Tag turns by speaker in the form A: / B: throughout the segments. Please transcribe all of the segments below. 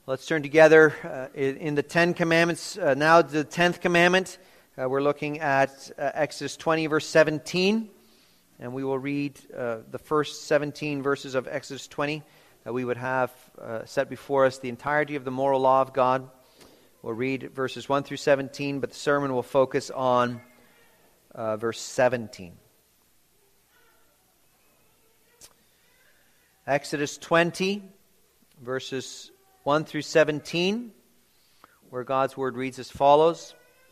A: Let's turn together in the Ten Commandments. Now the 10th commandment. We're looking at Exodus 20, verse 17. And we will read the first 17 verses of Exodus 20. We would have set before us the entirety of the moral law of God. We'll read verses 1 through 17, but the sermon will focus on verse 17. Exodus 20, verses 1 through 17, where God's word reads as follows.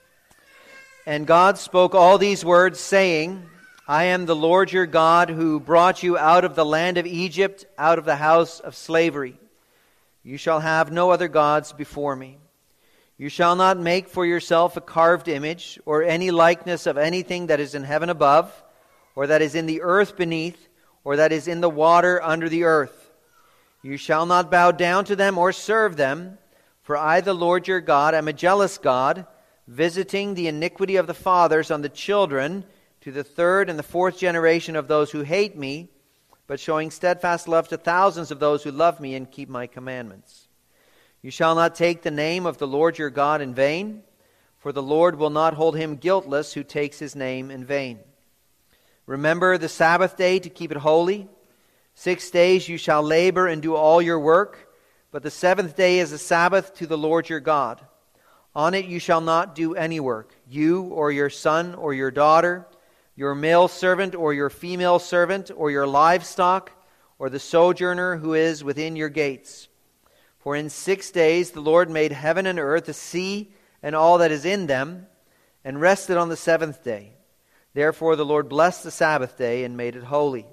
A: And God spoke all these words, saying, I am the Lord your God, who brought you out of the land of Egypt, out of the house of slavery. You shall have no other gods before me. You shall not make for yourself a carved image, or any likeness of anything that is in heaven above, or that is in the earth beneath, or that is in the water under the earth. You shall not bow down to them or serve them, for I, the Lord your God, am a jealous God, visiting the iniquity of the fathers on the children to the third and the fourth generation of those who hate me, but showing steadfast love to thousands of those who love me and keep my commandments. You shall not take the name of the Lord your God in vain, for the Lord will not hold him guiltless who takes his name in vain. Remember the Sabbath day to keep it holy. 6 days you shall labor and do all your work, but the seventh day is a Sabbath to the Lord your God. On it you shall not do any work, you or your son or your daughter, your male servant or your female servant, or your livestock, or the sojourner who is within your gates. For in 6 days the Lord made heaven and earth, the sea, and all that is in them, and rested on the seventh day. Therefore the Lord blessed the Sabbath day and made it holy.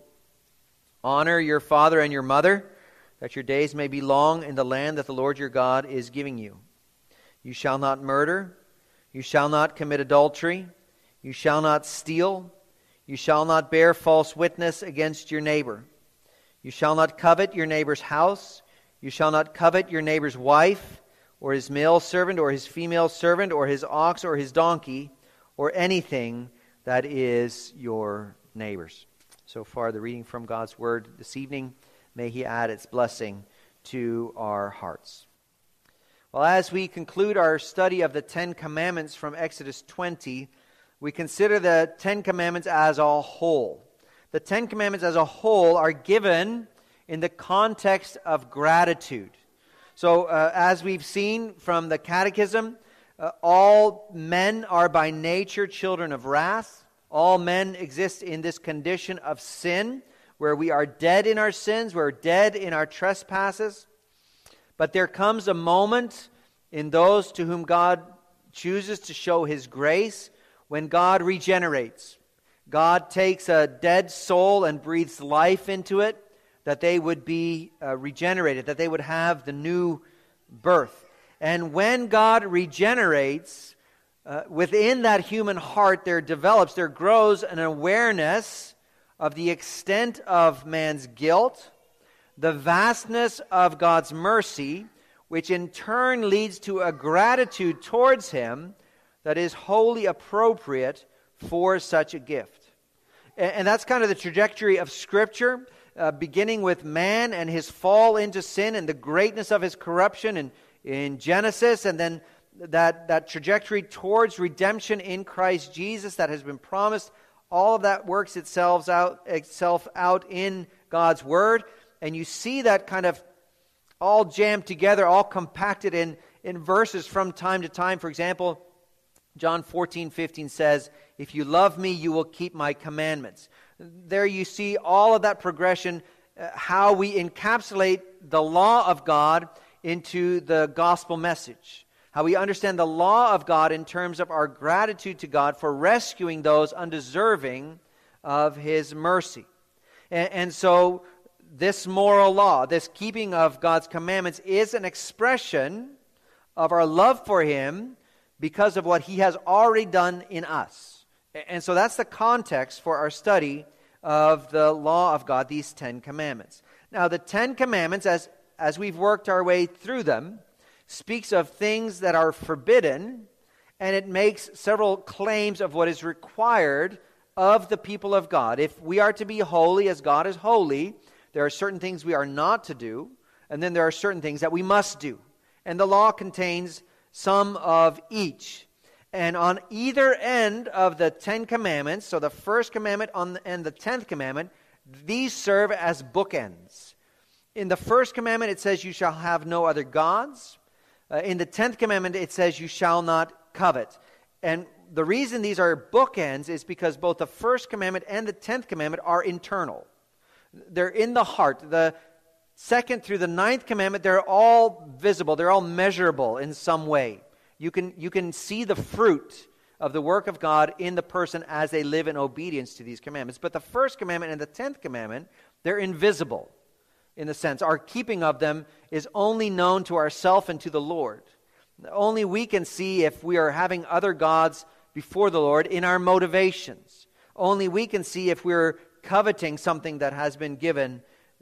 A: Honor your father and your mother, that your days may be long in the land that the Lord your God is giving you. You shall not murder. You shall not commit adultery. You shall not steal. You shall not bear false witness against your neighbor. You shall not covet your neighbor's house. You shall not covet your neighbor's wife, or his male servant, or his female servant, or his ox, or his donkey, or anything that is your neighbor's. So far, the reading from God's Word this evening. May He add its blessing to our hearts. Well, as we conclude our study of the Ten Commandments from Exodus 20, we consider the Ten Commandments as a whole. The Ten Commandments as a whole are given in the context of gratitude. So, as we've seen from the Catechism, all men are by nature children of wrath. All men exist in this condition of sin, where we are dead in our sins, we're dead in our trespasses. But there comes a moment in those to whom God chooses to show His grace when God regenerates. God takes a dead soul and breathes life into it, that they would be regenerated, that they would have the new birth. And when God regenerates, within that human heart there grows an awareness of the extent of man's guilt, the vastness of God's mercy, which in turn leads to a gratitude towards Him that is wholly appropriate for such a gift. And that's kind of the trajectory of Scripture, beginning with man and his fall into sin and the greatness of his corruption in Genesis, and then that trajectory towards redemption in Christ Jesus that has been promised. All of that works itself out in God's Word. And you see that kind of all jammed together, all compacted in verses from time to time. For example, John 14:15 says, if you love me, you will keep my commandments. There you see all of that progression, how we encapsulate the law of God into the gospel message. How we understand the law of God in terms of our gratitude to God for rescuing those undeserving of His mercy. And so this moral law, this keeping of God's commandments, is an expression of our love for Him because of what He has already done in us. And so that's the context for our study of the law of God, these 10 commandments. Now, the 10 commandments, as we've worked our way through them, speaks of things that are forbidden, and it makes several claims of what is required of the people of God. If we are to be holy as God is holy, there are certain things we are not to do, and then there are certain things that we must do. And the law contains some of each. And on either end of the 10 commandments, so the first commandment and the 10th commandment, these serve as bookends. In the first commandment, it says, you shall have no other gods. In the 10th commandment, it says, you shall not covet. And the reason these are bookends is because both the first commandment and the 10th commandment are internal. They're in the heart. The second through the 9th commandment, they're all visible. They're all measurable in some way. You can see the fruit of the work of God in the person as they live in obedience to these commandments. But the first commandment and the 10th commandment, they're invisible in the sense. Our keeping of them is only known to ourselves and to the Lord. Only we can see if we are having other gods before the Lord in our motivations. Only we can see if we're coveting something that has been given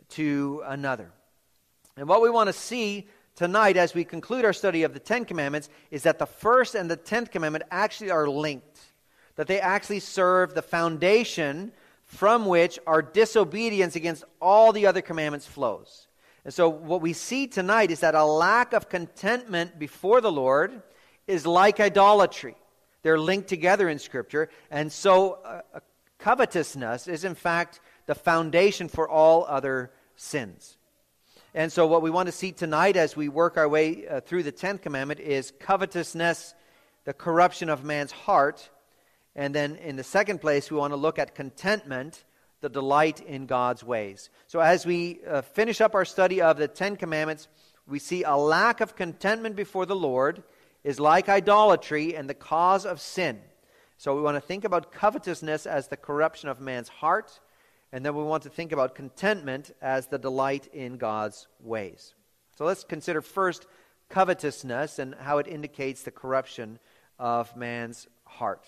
A: to another. And what we want to see tonight, as we conclude our study of the 10 Commandments, is that the first and the 10th commandment actually are linked. That they actually serve the foundation from which our disobedience against all the other commandments flows. And so what we see tonight is that a lack of contentment before the Lord is like idolatry. They're linked together in Scripture. And so covetousness is in fact the foundation for all other sins. And so what we want to see tonight as we work our way through the 10th commandment is covetousness, the corruption of man's heart. And then in the second place, we want to look at contentment, the delight in God's ways. So as we finish up our study of the 10 commandments, we see a lack of contentment before the Lord is like idolatry and the cause of sin. So we want to think about covetousness as the corruption of man's heart. And then we want to think about contentment as the delight in God's ways. So let's consider first covetousness and how it indicates the corruption of man's heart.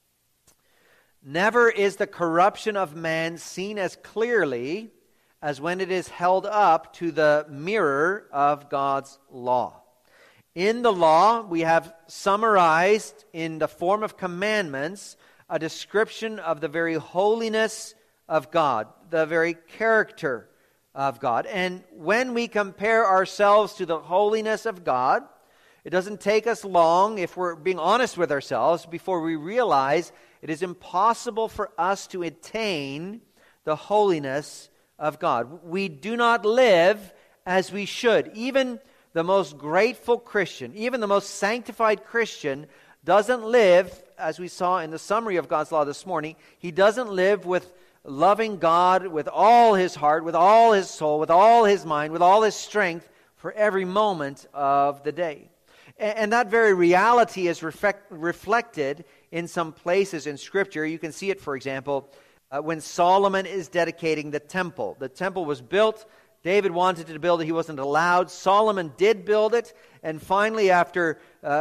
A: Never is the corruption of man seen as clearly as when it is held up to the mirror of God's law. In the law, we have summarized in the form of commandments a description of the very holiness of God, the very character of God. And when we compare ourselves to the holiness of God, it doesn't take us long, if we're being honest with ourselves, before we realize it is impossible for us to attain the holiness of God. We do not live as we should. Even the most grateful Christian, even the most sanctified Christian, doesn't live, as we saw in the summary of God's law this morning, he doesn't live with loving God with all his heart, with all his soul, with all his mind, with all his strength for every moment of the day. And that very reality is reflected in some places in Scripture. You can see it, for example, when Solomon is dedicating the temple. The temple was built. David wanted to build it. He wasn't allowed. Solomon did build it. And finally, after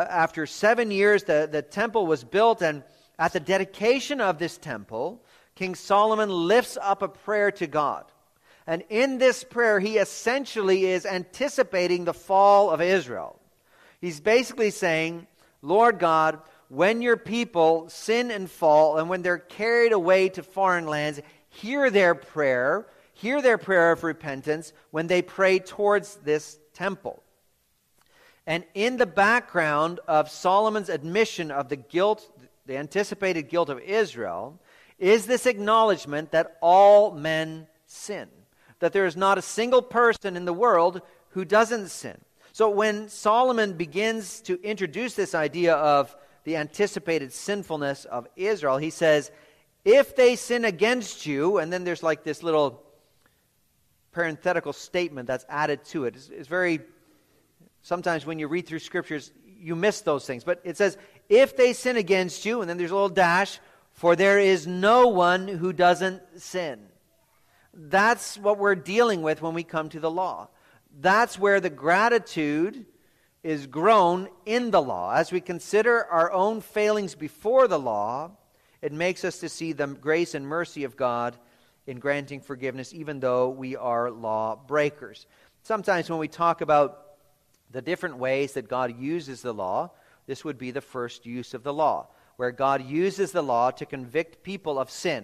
A: 7 years, the temple was built. And at the dedication of this temple, King Solomon lifts up a prayer to God. And in this prayer, he essentially is anticipating the fall of Israel. He's basically saying, Lord God, when your people sin and fall, and when they're carried away to foreign lands, hear their prayer of repentance when they pray towards this temple. And in the background of Solomon's admission of the guilt, the anticipated guilt of Israel, is this acknowledgement that all men sin. That there is not a single person in the world who doesn't sin. So when Solomon begins to introduce this idea of the anticipated sinfulness of Israel, he says, if they sin against you, and then there's like this little parenthetical statement that's added to it. It's very, sometimes when you read through Scriptures, you miss those things. But it says, if they sin against you, and then there's a little dash, for there is no one who doesn't sin. That's what we're dealing with when we come to the law. That's where the gratitude is grown in the law. As we consider our own failings before the law, it makes us to see the grace and mercy of God in granting forgiveness, even though we are law breakers. Sometimes when we talk about the different ways that God uses the law, this would be the first use of the law, where God uses the law to convict people of sin.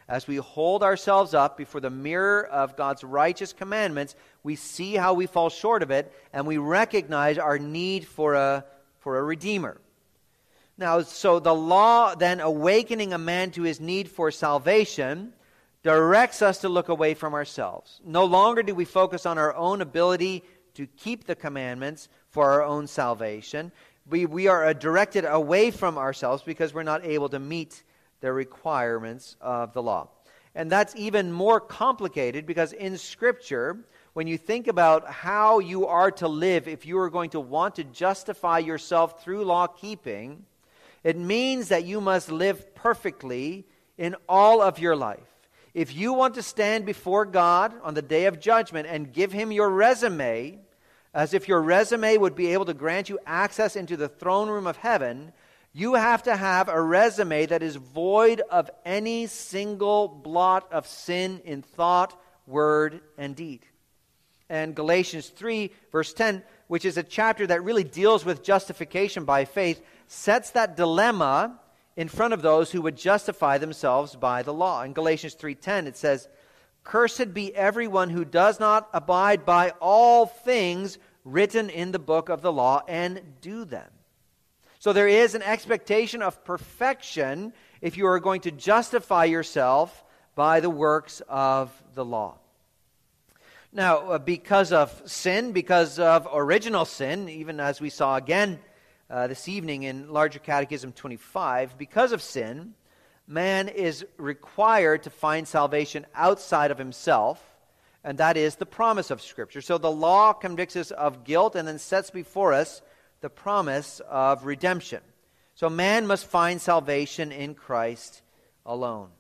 A: As we hold ourselves up before the mirror of God's righteous commandments, we see how we fall short of it, and we recognize our need for a Redeemer. Now, so the law then awakening a man to his need for salvation directs us to look away from ourselves. No longer do we focus on our own ability to keep the commandments for our own salvation. We are directed away from ourselves because we're not able to meet the requirements of the law. And that's even more complicated because in Scripture, when you think about how you are to live if you are going to want to justify yourself through law keeping, it means that you must live perfectly in all of your life. If you want to stand before God on the day of judgment and give Him your resume, as if your resume would be able to grant you access into the throne room of heaven, you have to have a resume that is void of any single blot of sin in thought, word, and deed. And Galatians 3, verse 10, which is a chapter that really deals with justification by faith, sets that dilemma in front of those who would justify themselves by the law. In Galatians 3:10 it says, "Cursed be everyone who does not abide by all things written in the book of the law and do them." So there is an expectation of perfection if you are going to justify yourself by the works of the law. Now, because of sin, because of original sin, even as we saw again this evening in Larger Catechism 25, because of sin, man is required to find salvation outside of himself, and that is the promise of Scripture. So the law convicts us of guilt and then sets before us the promise of redemption. So man must find salvation in Christ alone.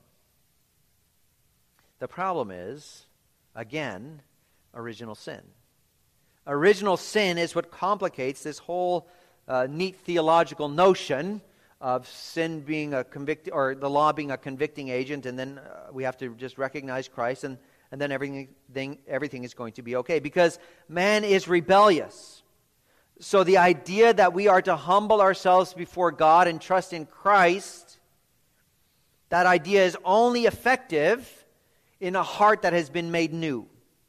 A: The problem is, again, original sin. Original sin is what complicates this whole neat theological notion of sin being a or the law being a convicting agent, and then we have to just recognize Christ, and then everything is going to be okay, because man is rebellious. So the idea that we are to humble ourselves before God and trust in Christ, that idea is only effective in a heart that has been made new.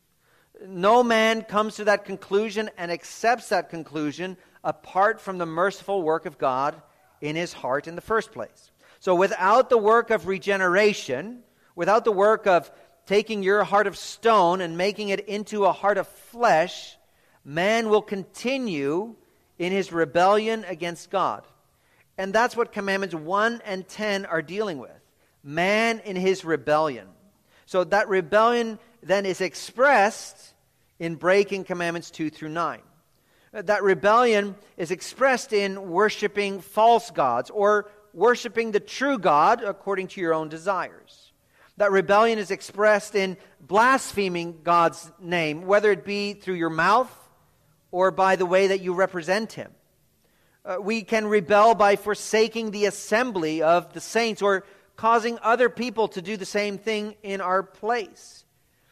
A: No man comes to that conclusion and accepts that conclusion apart from the merciful work of God in his heart in the first place. So without the work of regeneration, without the work of taking your heart of stone and making it into a heart of flesh, man will continue in his rebellion against God. And that's what Commandments 1 and 10 are dealing with. Man in his rebellion. So that rebellion then is expressed in breaking Commandments 2 through 9. That rebellion is expressed in worshiping false gods or worshiping the true God according to your own desires. That rebellion is expressed in blaspheming God's name, whether it be through your mouth or by the way that you represent Him. We can rebel by forsaking the assembly of the saints or causing other people to do the same thing in our place.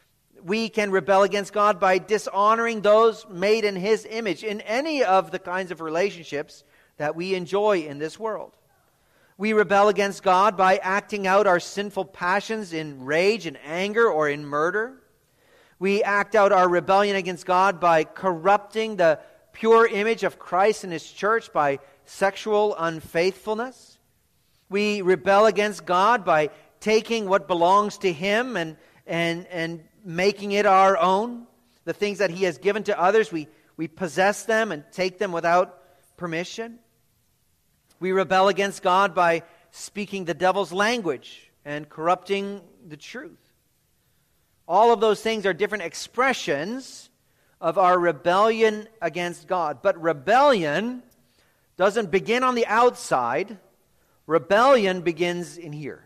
A: We can rebel against God by dishonoring those made in His image in any of the kinds of relationships that we enjoy in this world. We rebel against God by acting out our sinful passions in rage and anger or in murder. We act out our rebellion against God by corrupting the pure image of Christ and His church by sexual unfaithfulness. We rebel against God by taking what belongs to Him and making it our own. The things that He has given to others, we possess them and take them without permission. We rebel against God by speaking the devil's language and corrupting the truth. All of those things are different expressions of our rebellion against God. But rebellion doesn't begin on the outside. Rebellion begins in here.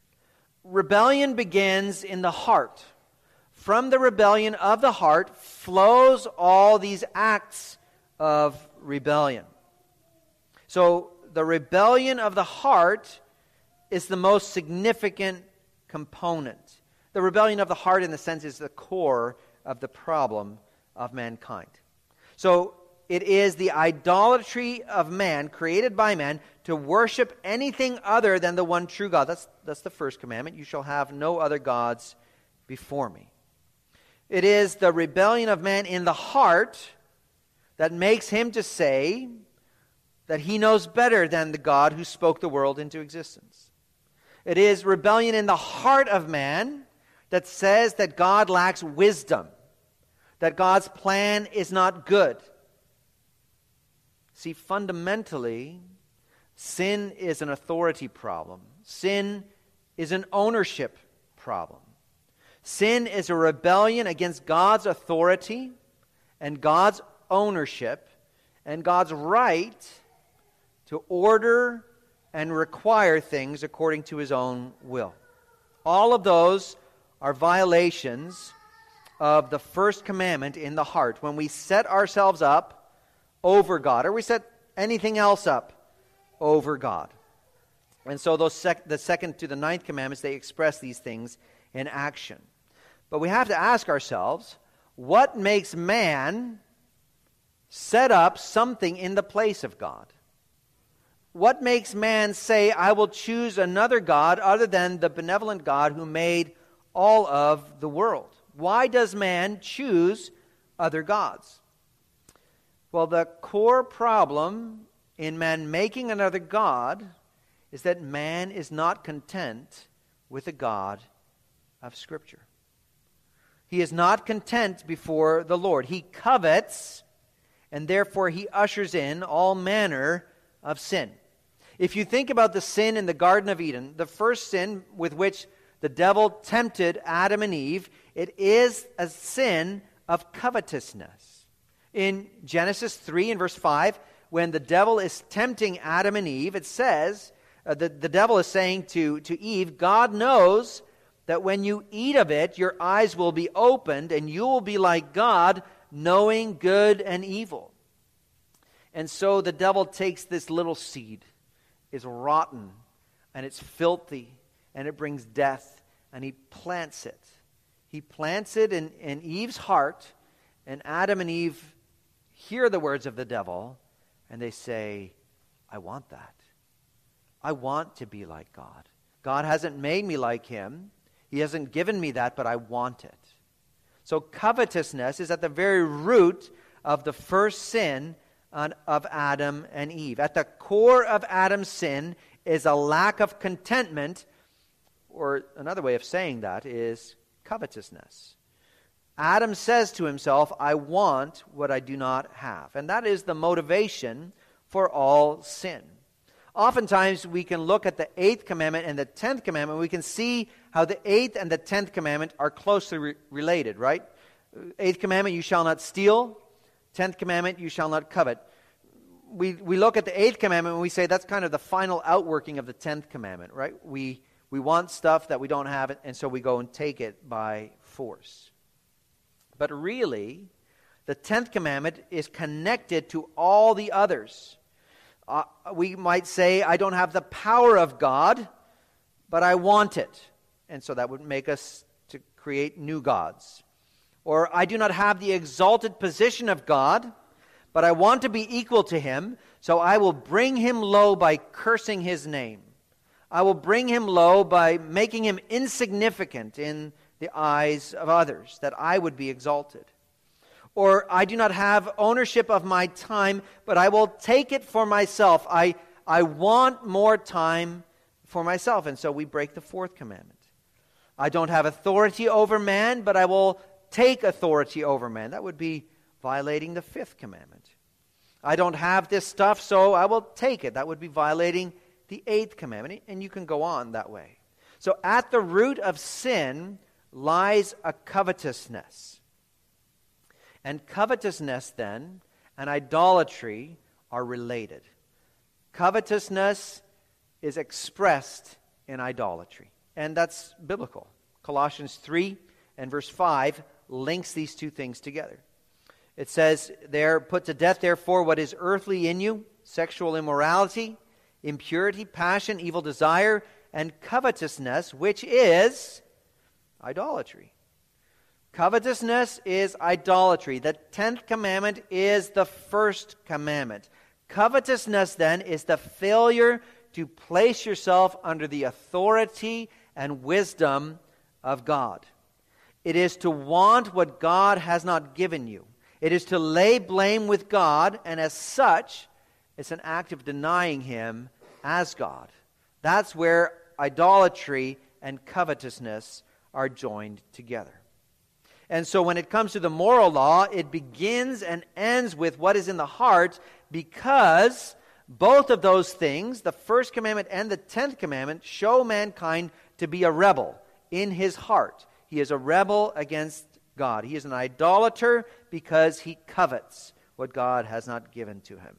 A: Rebellion begins in the heart. From the rebellion of the heart flows all these acts of rebellion. So the rebellion of the heart is the most significant component. The rebellion of the heart, in the sense, is the core of the problem of mankind. So it is the idolatry of man, created by man, to worship anything other than the one true God. That's the first commandment. You shall have no other gods before me. It is the rebellion of man in the heart that makes him to say that he knows better than the God who spoke the world into existence. It is rebellion in the heart of man that says that God lacks wisdom, that God's plan is not good. See, fundamentally, sin is an authority problem. Sin is an ownership problem. Sin is a rebellion against God's authority and God's ownership and God's right to order and require things according to his own will. All of those are violations of the first commandment in the heart. When we set ourselves up over God, or we set anything else up over God. And so the second to the ninth commandments, they express these things in action. But we have to ask ourselves, what makes man set up something in the place of God? What makes man say, I will choose another God other than the benevolent God who made all of the world? Why does man choose other gods? Well, the core problem in man making another God is that man is not content with the God of Scripture. He is not content before the Lord. He covets, and therefore he ushers in all manner of sin. If you think about the sin in the Garden of Eden, the first sin with which the devil tempted Adam and Eve, it is a sin of covetousness. In Genesis 3 and verse 5, when the devil is tempting Adam and Eve, it says, the devil is saying to Eve, God knows that when you eat of it, your eyes will be opened and you will be like God, knowing good and evil. And so the devil takes this little seed, it's rotten and it's filthy and it brings death, and he plants it. He plants it in Eve's heart, and Adam and Eve hear the words of the devil and they say, I want that. I want to be like God. God hasn't made me like him. He hasn't given me that, but I want it. So covetousness is at the very root of the first sin of Adam and Eve. At the core of Adam's sin is a lack of contentment, or another way of saying that is covetousness. Adam says to himself, I want what I do not have. And that is the motivation for all sin. Oftentimes we can look at the 8th commandment and the 10th commandment. We can see how the 8th and the 10th commandment are closely related, right? 8th commandment, you shall not steal. 10th commandment, you shall not covet. We look at the 8th commandment and we say that's kind of the final outworking of the 10th commandment, right? We want stuff that we don't have, and so we go and take it by force. But really, the 10th commandment is connected to all the others. We might say, I don't have the power of God, but I want it. And so that would make us to create new gods. Or I do not have the exalted position of God, but I want to be equal to him, so I will bring him low by cursing his name. I will bring him low by making him insignificant in the eyes of others, that I would be exalted. Or I do not have ownership of my time, but I will take it for myself. I want more time for myself. And so we break the 4th commandment. I don't have authority over man, but I will take authority over man. That would be violating the 5th commandment. I don't have this stuff, so I will take it. That would be violating the 8th commandment. And you can go on that way. So at the root of sin lies a covetousness. And covetousness, then, and idolatry are related. Covetousness is expressed in idolatry. And that's biblical. Colossians 3 and verse 5 links these two things together. It says there, put to death, therefore, what is earthly in you, sexual immorality, impurity, passion, evil desire, and covetousness, which is idolatry. Covetousness is idolatry. The 10th commandment is the first commandment. Covetousness, then, is the failure to place yourself under the authority and wisdom of God. It is to want what God has not given you. It is to lay blame with God, and as such, it's an act of denying Him as God. That's where idolatry and covetousness are joined together. And so when it comes to the moral law, it begins and ends with what is in the heart, because both of those things, the first commandment and the 10th commandment, show mankind to be a rebel in his heart. He is a rebel against God. He is an idolater because he covets what God has not given to him.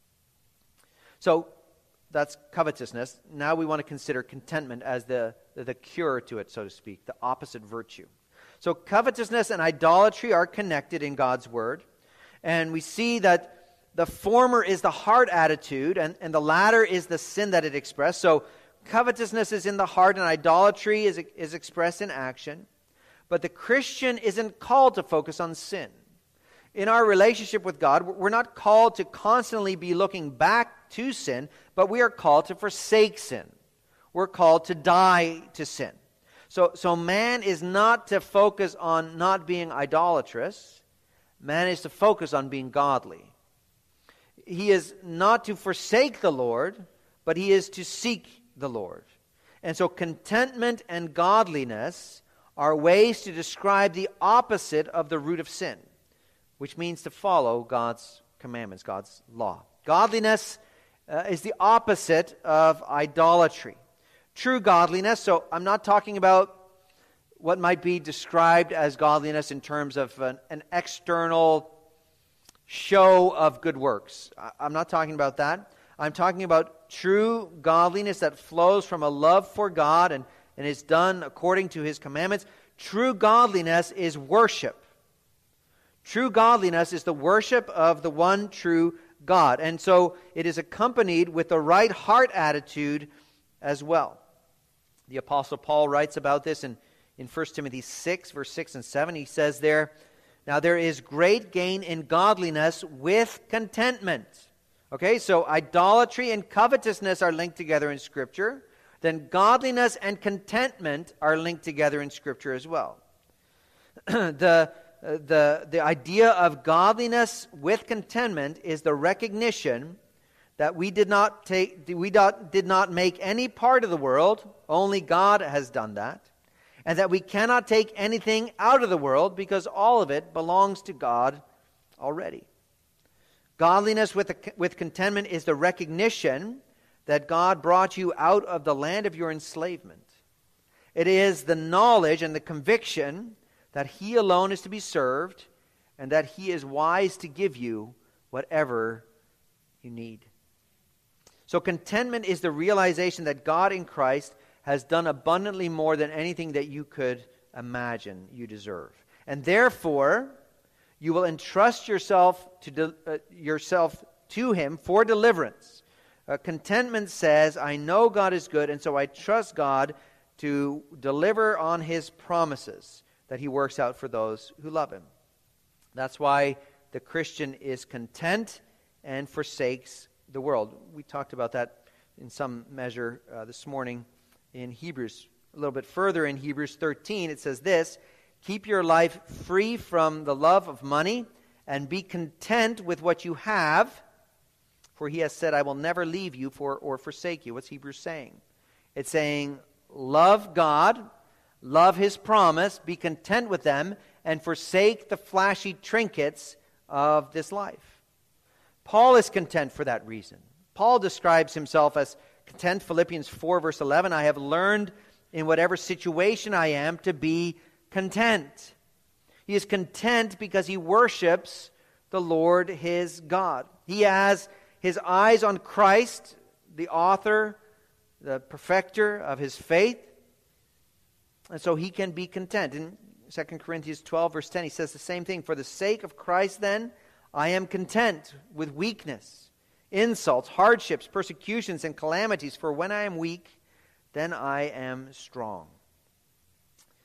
A: So that's covetousness. Now we want to consider contentment as the cure to it, so to speak, the opposite virtue. So covetousness and idolatry are connected in God's Word. And we see that the former is the heart attitude, and the latter is the sin that it expressed. So covetousness is in the heart, and idolatry is expressed in action. But the Christian isn't called to focus on sin. In our relationship with God, we're not called to constantly be looking back to sin, but we are called to forsake sin. We're called to die to sin. So man is not to focus on not being idolatrous. Man is to focus on being godly. He is not to forsake the Lord, but he is to seek the Lord. And so contentment and godliness are ways to describe the opposite of the root of sin, which means to follow God's commandments, God's law. Godliness is the opposite of idolatry. True godliness, so I'm not talking about what might be described as godliness in terms of an external show of good works. I'm not talking about that. I'm talking about true godliness that flows from a love for God and is done according to His commandments. True godliness is worship. True godliness is the worship of the one true God. And so it is accompanied with the right heart attitude as well. The Apostle Paul writes about this in 1 Timothy 6, verse 6 and 7. He says there, "Now there is great gain in godliness with contentment." Okay, so idolatry and covetousness are linked together in Scripture. Then godliness and contentment are linked together in Scripture as well. The idea of godliness with contentment is the recognition that we did not make any part of the world, only God has done that, and that we cannot take anything out of the world because all of it belongs to God already. Godliness with contentment is the recognition that God brought you out of the land of your enslavement. It is the knowledge and the conviction that He alone is to be served and that He is wise to give you whatever you need. So contentment is the realization that God in Christ has done abundantly more than anything that you could imagine you deserve. And therefore, you will entrust yourself to Him for deliverance. Contentment says, I know God is good, and so I trust God to deliver on His promises that He works out for those who love Him. That's why the Christian is content and forsakes the world. We talked about that in some measure this morning in Hebrews. A little bit further in Hebrews 13, it says this, "Keep your life free from the love of money and be content with what you have, for He has said, I will never leave you or forsake you." What's Hebrews saying? It's saying, love God, love His promise, be content with them, and forsake the flashy trinkets of this life. Paul is content for that reason. Paul describes himself as content. Philippians 4, verse 11, "I have learned in whatever situation I am to be content." He is content because he worships the Lord his God. He has his eyes on Christ, the author, the perfecter of his faith, and so he can be content. In 2 Corinthians 12, verse 10, he says the same thing. "For the sake of Christ, then, I am content with weakness, insults, hardships, persecutions, and calamities. For when I am weak, then I am strong."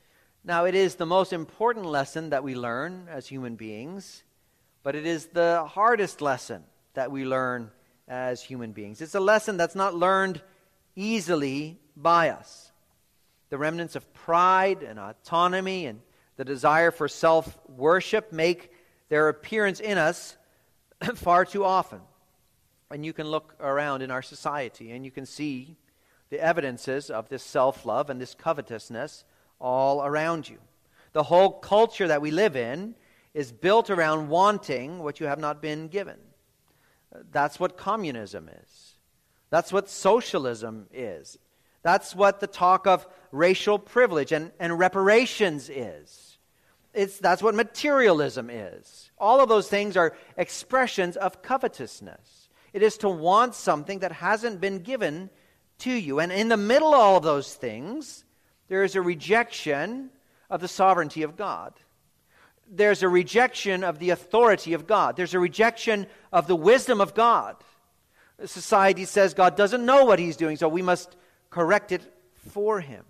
A: Now, it is the most important lesson that we learn as human beings, but it is the hardest lesson that we learn as human beings. It's a lesson that's not learned easily by us. The remnants of pride and autonomy and the desire for self-worship make their appearance in us far too often. And you can look around in our society and you can see the evidences of this self-love and this covetousness all around you. The whole culture that we live in is built around wanting what you have not been given. That's what communism is. That's what socialism is. That's what the talk of racial privilege and reparations is. That's what materialism is. All of those things are expressions of covetousness. It is to want something that hasn't been given to you. And in the middle of all of those things, there is a rejection of the sovereignty of God. There's a rejection of the authority of God. There's a rejection of the wisdom of God. Society says God doesn't know what He's doing, so we must correct it for Him.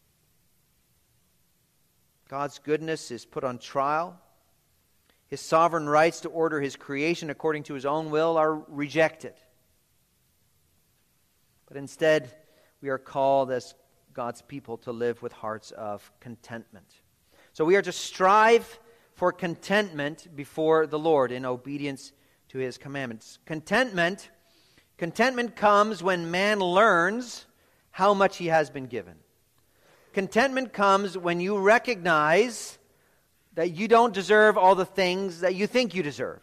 A: God's goodness is put on trial. His sovereign rights to order His creation according to His own will are rejected. But instead, we are called as God's people to live with hearts of contentment. So we are to strive for contentment before the Lord in obedience to His commandments. Contentment comes when man learns how much he has been given. Contentment comes when you recognize that you don't deserve all the things that you think you deserve.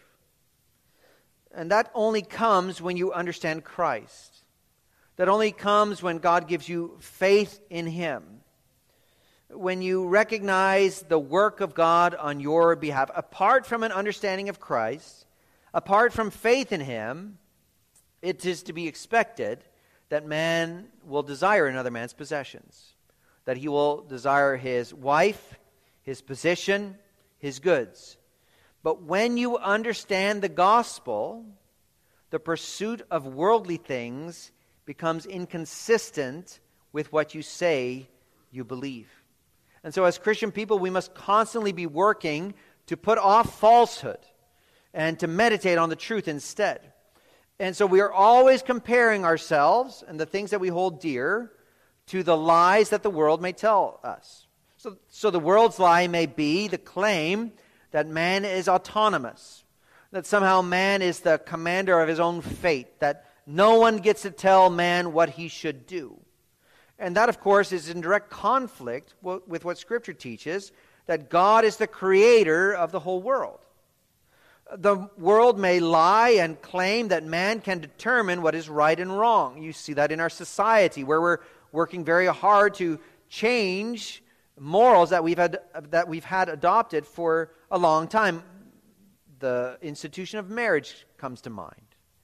A: And that only comes when you understand Christ. That only comes when God gives you faith in Him. When you recognize the work of God on your behalf. Apart from an understanding of Christ, apart from faith in Him, it is to be expected that man will desire another man's possessions. That he will desire his wife, his position, his goods. But when you understand the gospel, the pursuit of worldly things becomes inconsistent with what you say you believe. And so as Christian people, we must constantly be working to put off falsehood and to meditate on the truth instead. And so we are always comparing ourselves and the things that we hold dear to the lies that the world may tell us. So the world's lie may be the claim that man is autonomous, that somehow man is the commander of his own fate, that no one gets to tell man what he should do. And that, of course, is in direct conflict with what Scripture teaches, that God is the creator of the whole world. The world may lie and claim that man can determine what is right and wrong. You see that in our society, where we're working very hard to change morals that we've had adopted for a long time. The institution of marriage comes to mind.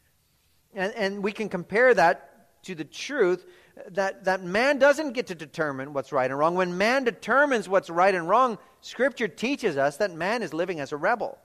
A: And we can compare that to the truth that man doesn't get to determine what's right and wrong. When man determines what's right and wrong, Scripture teaches us that man is living as a rebel.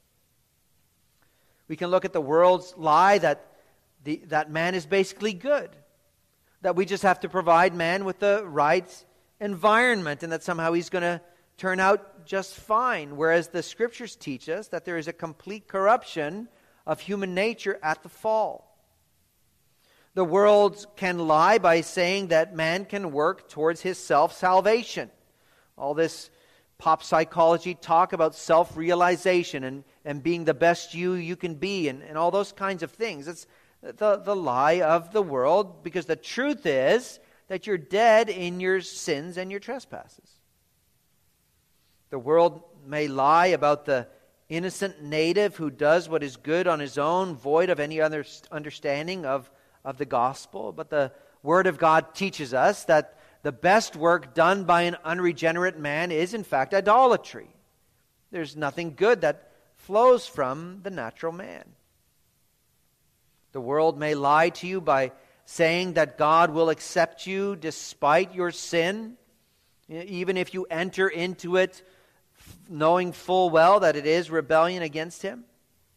A: We can look at the world's lie that man is basically good, that we just have to provide man with the right environment and that somehow he's going to turn out just fine, whereas the Scriptures teach us that there is a complete corruption of human nature at the fall. The world can lie by saying that man can work towards his self-salvation. All this pop psychology talk about self-realization and being the best you can be and all those kinds of things. It's the lie of the world, because the truth is that you're dead in your sins and your trespasses. The world may lie about the innocent native who does what is good on his own, void of any other understanding of the gospel. But the Word of God teaches us that the best work done by an unregenerate man is in fact idolatry. There's nothing good that flows from the natural man. The world may lie to you by saying that God will accept you despite your sin, even if you enter into it knowing full well that it is rebellion against Him.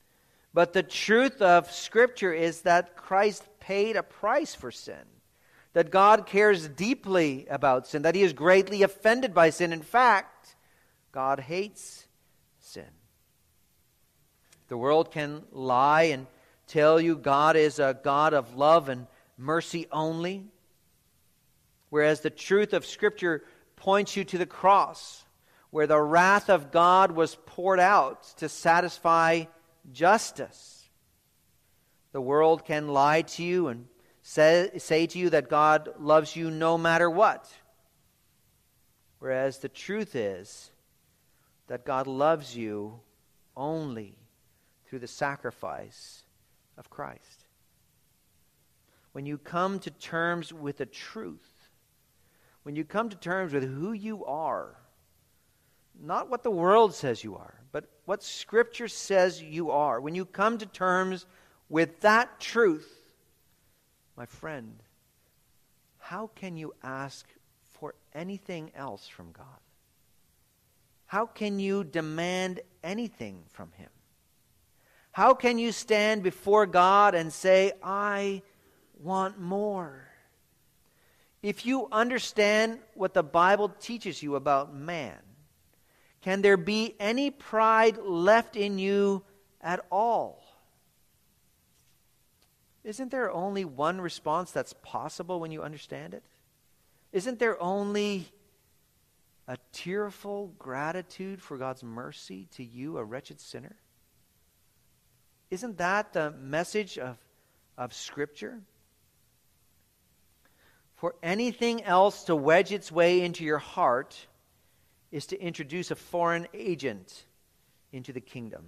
A: But the truth of Scripture is that Christ paid a price for sin, that God cares deeply about sin, that he is greatly offended by sin. In fact, God hates sin. The world can lie and tell you God is a God of love and mercy only, whereas the truth of Scripture points you to the cross, where the wrath of God was poured out to satisfy justice. The world can lie to you and say to you that God loves you no matter what, whereas the truth is that God loves you only through the sacrifice of Christ. When you come to terms with the truth, when you come to terms with who you are, not what the world says you are, but what Scripture says you are, when you come to terms with that truth, my friend, how can you ask for anything else from God? How can you demand anything from Him? How can you stand before God and say, I want more? If you understand what the Bible teaches you about man, can there be any pride left in you at all? Isn't there only one response that's possible when you understand it? Isn't there only a tearful gratitude for God's mercy to you, a wretched sinner? Isn't that the message of Scripture? For anything else to wedge its way into your heart is to introduce a foreign agent into the kingdom.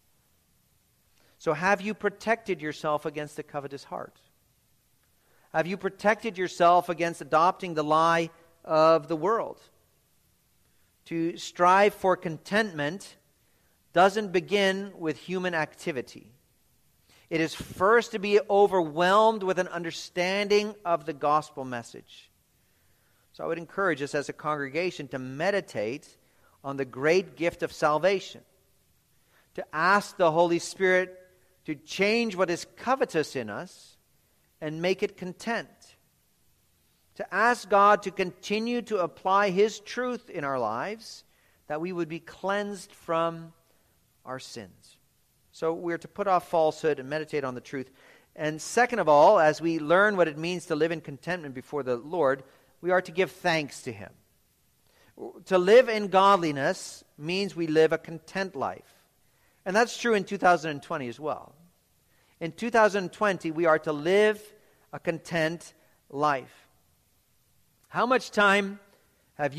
A: So have you protected yourself against the covetous heart? Have you protected yourself against adopting the lie of the world? To strive for contentment doesn't begin with human activity. It is first to be overwhelmed with an understanding of the gospel message. So I would encourage us as a congregation to meditate on the great gift of salvation, to ask the Holy Spirit to change what is covetous in us and make it content, to ask God to continue to apply His truth in our lives, that we would be cleansed from our sins. So we're to put off falsehood and meditate on the truth. And second of all, as we learn what it means to live in contentment before the Lord, we are to give thanks to Him. To live in godliness means we live a content life. And that's true in 2020 as well. In 2020, we are to live a content life. How much time have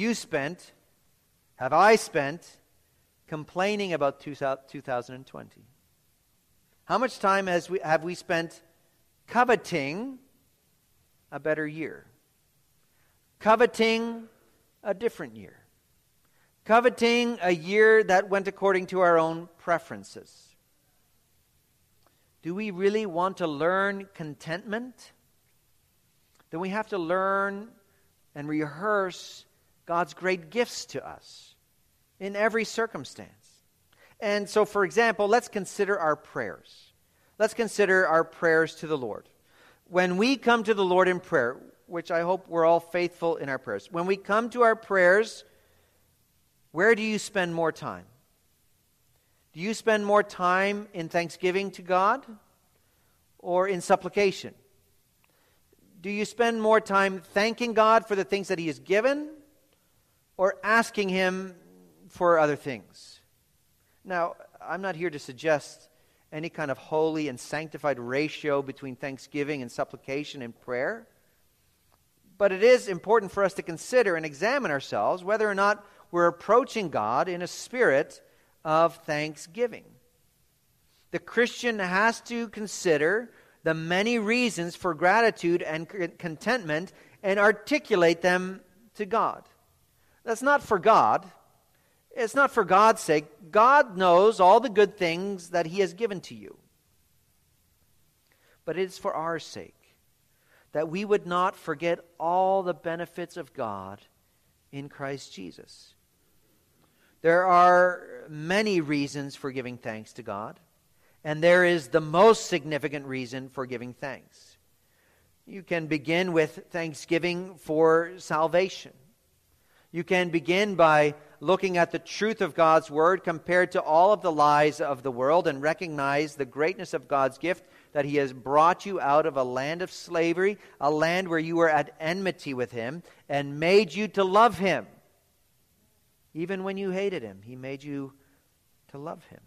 A: I spent complaining about 2020? How much time have we spent coveting a better year? Coveting a different year? Coveting a year that went according to our own preferences? Do we really want to learn contentment? Then we have to learn and rehearse God's great gifts to us in every circumstance. And so, for example, let's consider our prayers. Let's consider our prayers to the Lord. When we come to the Lord in prayer, which I hope we're all faithful in our prayers, when we come to our prayers, where do you spend more time? Do you spend more time in thanksgiving to God or in supplication? Do you spend more time thanking God for the things that He has given or asking Him for other things? Now, I'm not here to suggest any kind of holy and sanctified ratio between thanksgiving and supplication and prayer, but it is important for us to consider and examine ourselves whether or not we're approaching God in a spirit of thanksgiving. The Christian has to consider the many reasons for gratitude and contentment and articulate them to God. That's not for God. It's not for God's sake. God knows all the good things that He has given to you. But it's for our sake, that we would not forget all the benefits of God in Christ Jesus. There are many reasons for giving thanks to God, and there is the most significant reason for giving thanks. You can begin with thanksgiving for salvation. You can begin by looking at the truth of God's Word compared to all of the lies of the world and recognize the greatness of God's gift that He has brought you out of a land of slavery, a land where you were at enmity with Him, and made you to love Him. Even when you hated Him, He made you to love Him.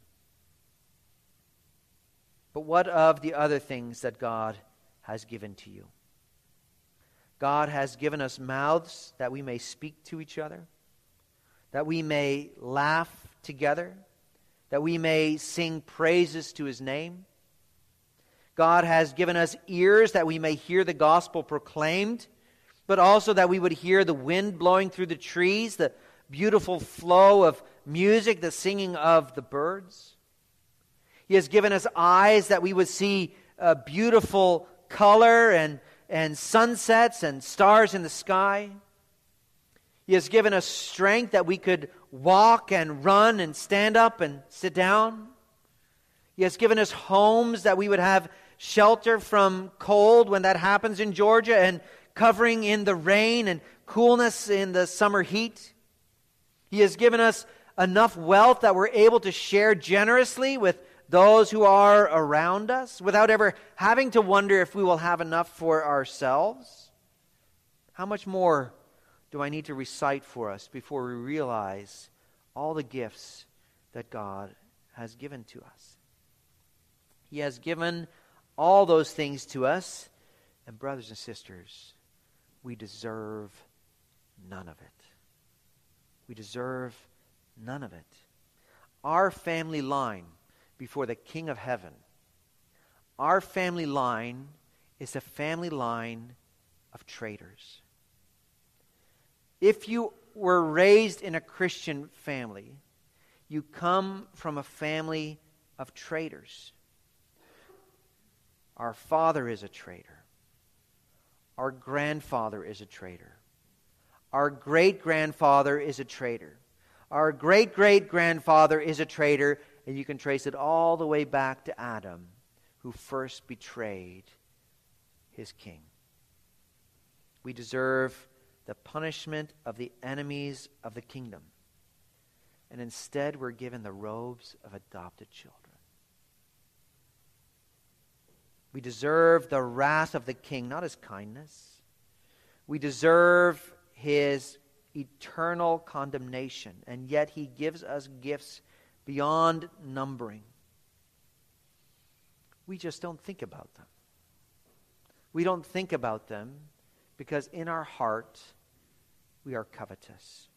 A: But what of the other things that God has given to you? God has given us mouths that we may speak to each other, that we may laugh together, that we may sing praises to His name. God has given us ears that we may hear the gospel proclaimed, but also that we would hear the wind blowing through the trees, the beautiful flow of music, the singing of the birds. He has given us eyes that we would see beautiful color and sunsets and stars in the sky. He has given us strength that we could walk and run and stand up and sit down. He has given us homes that we would have shelter from cold when that happens in Georgia, and covering in the rain and coolness in the summer heat. He has given us enough wealth that we're able to share generously with those who are around us without ever having to wonder if we will have enough for ourselves. How much more do I need to recite for us before we realize all the gifts that God has given to us? He has given all those things to us, and brothers and sisters, we deserve none of it. We deserve none of it. Our family line before the King of Heaven, our family line is a family line of traitors. If you were raised in a Christian family, you come from a family of traitors. Our father is a traitor. Our grandfather is a traitor. Our great-grandfather is a traitor. Our great-great-grandfather is a traitor, and you can trace it all the way back to Adam, who first betrayed his king. We deserve the punishment of the enemies of the kingdom, and instead we're given the robes of adopted children. We deserve the wrath of the king, not his kindness. We deserve his eternal condemnation, and yet he gives us gifts beyond numbering. We just don't think about them. We don't think about them because in our heart we are covetous.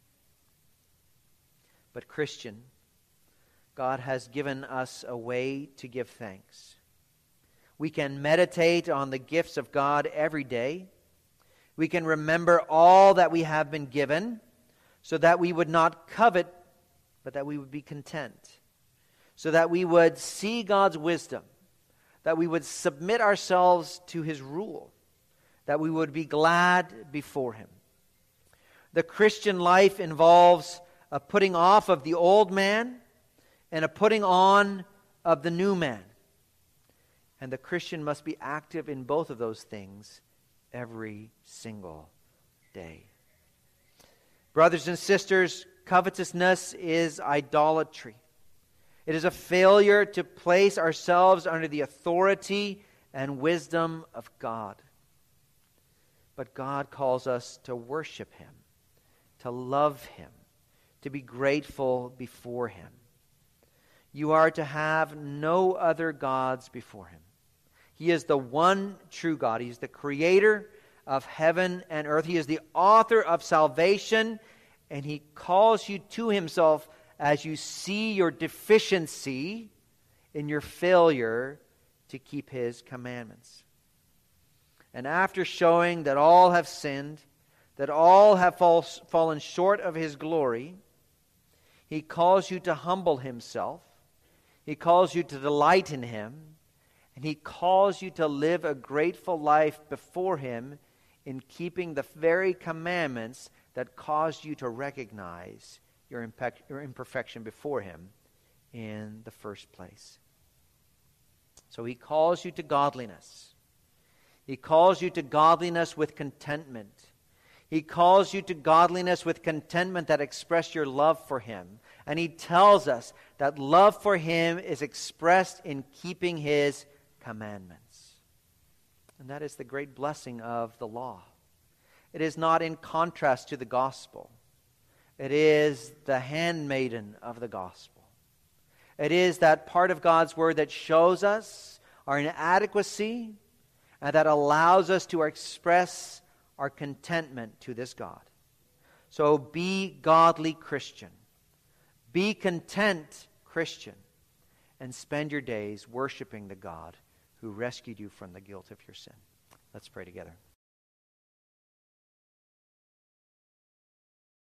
A: But Christian, God has given us a way to give thanks. We can meditate on the gifts of God every day. We can remember all that we have been given so that we would not covet, but that we would be content. So that we would see God's wisdom, that we would submit ourselves to His rule, that we would be glad before Him. The Christian life involves a putting off of the old man and a putting on of the new man. And the Christian must be active in both of those things every single day. Brothers and sisters, covetousness is idolatry. It is a failure to place ourselves under the authority and wisdom of God. But God calls us to worship Him, to love Him, to be grateful before Him. You are to have no other gods before Him. He is the one true God. He is the creator of heaven and earth. He is the author of salvation, and He calls you to Himself as you see your deficiency in your failure to keep His commandments. And after showing that all have sinned, that all have fallen short of His glory, He calls you to humble Himself. He calls you to delight in Him. And He calls you to live a grateful life before Him in keeping the very commandments that caused you to recognize your imperfection before Him in the first place. So He calls you to godliness. He calls you to godliness with contentment. He calls you to godliness with contentment that express your love for Him. And He tells us that love for Him is expressed in keeping His commandments. And that is the great blessing of the law. It is not in contrast to the gospel. It is the handmaiden of the gospel. It is that part of God's word that shows us our inadequacy and that allows us to express our contentment to this God. So be godly Christian. Be content Christian. And spend your days worshiping the God who rescued you from the guilt of your sin. Let's pray together.